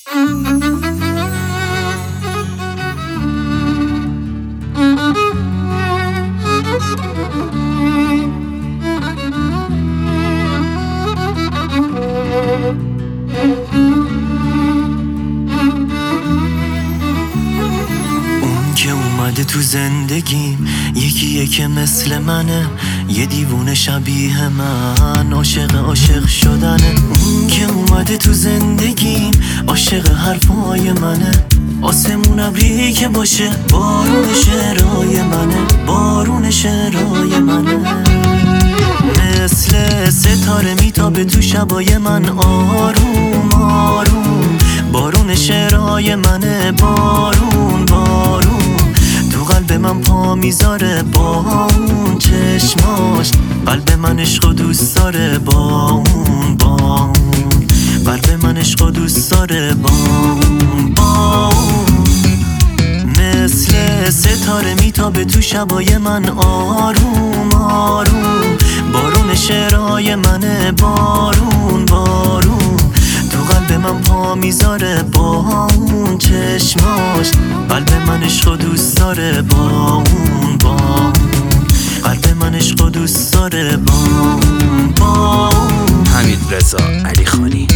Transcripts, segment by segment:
که اومده تو زندگیم یکیه که مثل منه، یه دیوونه شبیه من، عاشق شدنه. اون که اومده تو زندگیم عاشق حرفای منه، آسمون ابری که باشه بارون شعرهای منه، بارون شعرهای منه. مثل ستاره میتابه تو شبای من آروم آروم، بارون شعرهای منه، بارون بارون. تو قلب من پا میذاره با اون چشماش، قلب من عشق و دوست داره با اون، با اون. قلب من عشق و دوست داره با اون، با اون. مثل ستاره میتابه تو شبای من آروم آروم، بارون شعرهای منه، بارون بارون. تو قلب من پا میذاره با اون چشماش، قلب من عشق و دوست داره با اون، با اون. قلب من عشق و دوست داره با اون، با اون. حمیدرضا علیخانی.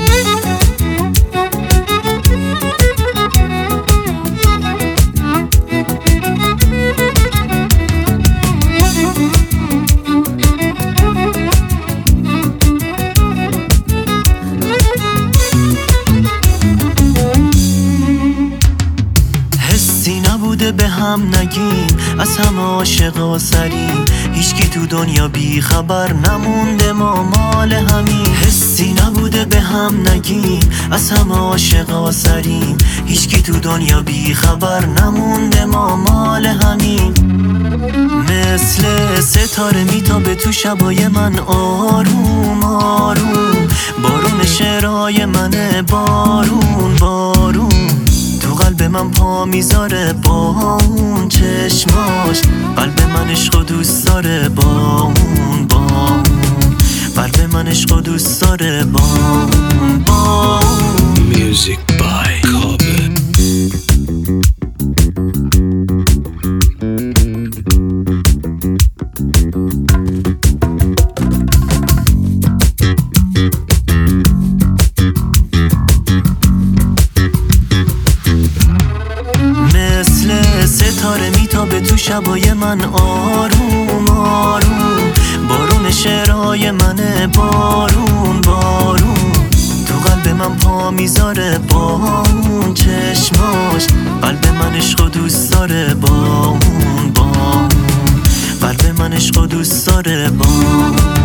به هم نگیم از همه عاشقا سریم، هیچکی تو دنیا بی خبر نمونده ما مال همین. حسی نبوده به هم نگیم از همه عاشقا سریم، هیچکی تو دنیا بی خبر نمونده ما مال همین. مثل ستاره میتابه تو شبای من آروم آروم، بارون شعرهای منه، بارون بارون. تو قلب من پا میذاره با اون چشماش، قلب من عشق و دوست داره با اون، با اون. قلب من عشق و دوست داره با اون، با اون. Music by Kobe. ستاره میتابه تو شبای من آروم آروم، بارون شعرهای منه، بارون بارون. تو قلب من پا میذاره با اون چشماش، قلب من عشق و دوست داره با اون، با اون. قلب من عشق و دوست داره با اون.